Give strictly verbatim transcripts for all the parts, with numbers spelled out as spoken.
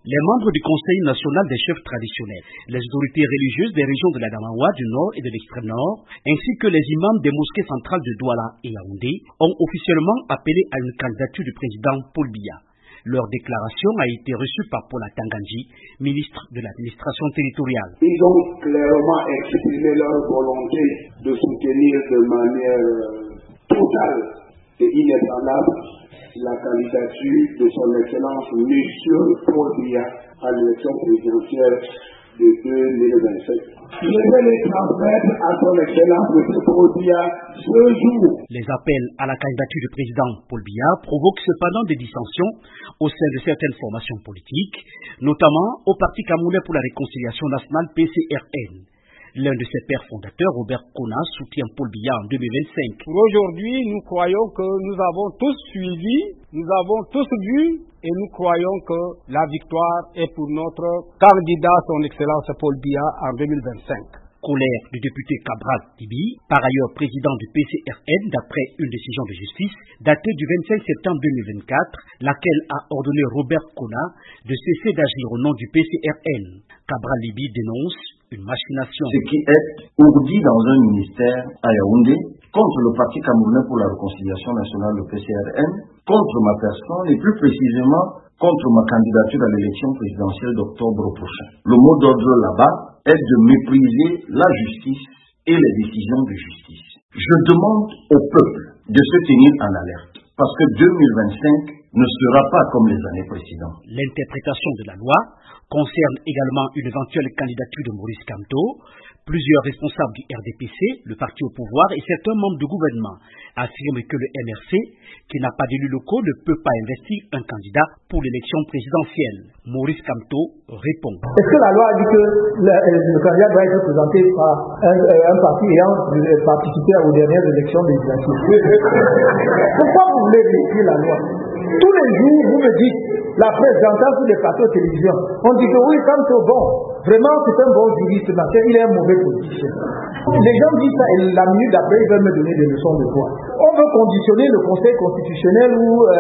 Les membres du Conseil national des chefs traditionnels, les autorités religieuses des régions de l'Adamawa, du Nord et de l'Extrême Nord, ainsi que les imams des mosquées centrales de Douala et Yaoundé, ont officiellement appelé à une candidature du président Paul Biya. Leur déclaration a été reçue par Paul Atanganji, ministre de l'administration territoriale. Ils ont clairement exprimé leur volonté de soutenir de manière totale et inébranlable la candidature de son Excellence Monsieur Paul Biya à l'élection présidentielle de deux mille vingt-sept. Je vais les transmettre à son Excellence Monsieur Paul Biya ce jour. Les appels à la candidature du président Paul Biya provoquent cependant des dissensions au sein de certaines formations politiques, notamment au Parti camerounais pour la réconciliation nationale P C R N. L'un de ses pères fondateurs, Robert Kona, soutient Paul Biya en deux mille vingt-cinq. Pour aujourd'hui, nous croyons que nous avons tous suivi, nous avons tous vu et nous croyons que la victoire est pour notre candidat, son Excellence Paul Biya, en deux mille vingt-cinq. Colère du député Cabral Libi, par ailleurs président du P C R N d'après une décision de justice datée du vingt-cinq septembre deux mille vingt-quatre, laquelle a ordonné Robert Kona de cesser d'agir au nom du P C R N. Cabral Libi dénonce une machination. Ce qui est ourdi dans un ministère à Yaoundé contre le Parti camerounais pour la réconciliation nationale, le P C R N, contre ma personne et plus précisément contre ma candidature à l'élection présidentielle d'octobre prochain. Le mot d'ordre là-bas est de mépriser la justice et les décisions de justice. Je demande au peuple de se tenir en alerte parce que deux mille vingt-cinq ne sera pas comme les années précédentes. L'interprétation de la loi concerne également une éventuelle candidature de Maurice Kamto. Plusieurs responsables du R D P C, le parti au pouvoir et certains membres du gouvernement affirment que le M R C, qui n'a pas d'élus locaux, ne peut pas investir un candidat pour l'élection présidentielle. Maurice Kamto répond. Est-ce que la loi a dit que le, le candidat doit être présenté par un, un parti ayant participé aux dernières élections législatives? Pourquoi vous voulez vérifier la loi? Tous les jours, vous me dites, la presse, j'entends sur les plateaux de télévision, on dit que oui, Kamto, bon, vraiment c'est un bon juriste, mais il est un mauvais politicien. Les gens disent ça et la minute d'après, ils veulent me donner des leçons de droit. On veut conditionner le Conseil constitutionnel ou euh,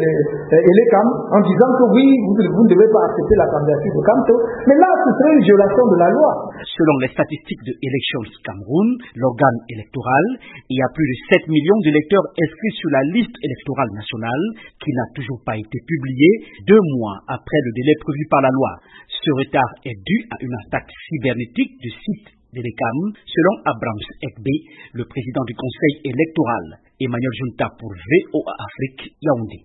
l'E C A M en disant que oui, vous, vous ne devez pas accepter la candidature de Kamto, mais là, ce serait une violation de la loi. Selon les statistiques de Elections Cameroun, l'organe électoral, il y a plus de sept millions d'électeurs inscrits sur la liste électorale nationale qui n'a toujours pas été publiée deux mois après le délai prévu par la loi. Ce retard est dû à une attaque cybernétique du site de l'E C A M, selon Abrams Ekbe, le président du conseil électoral. Emmanuel Junta pour V O A Afrique, Yaoundé.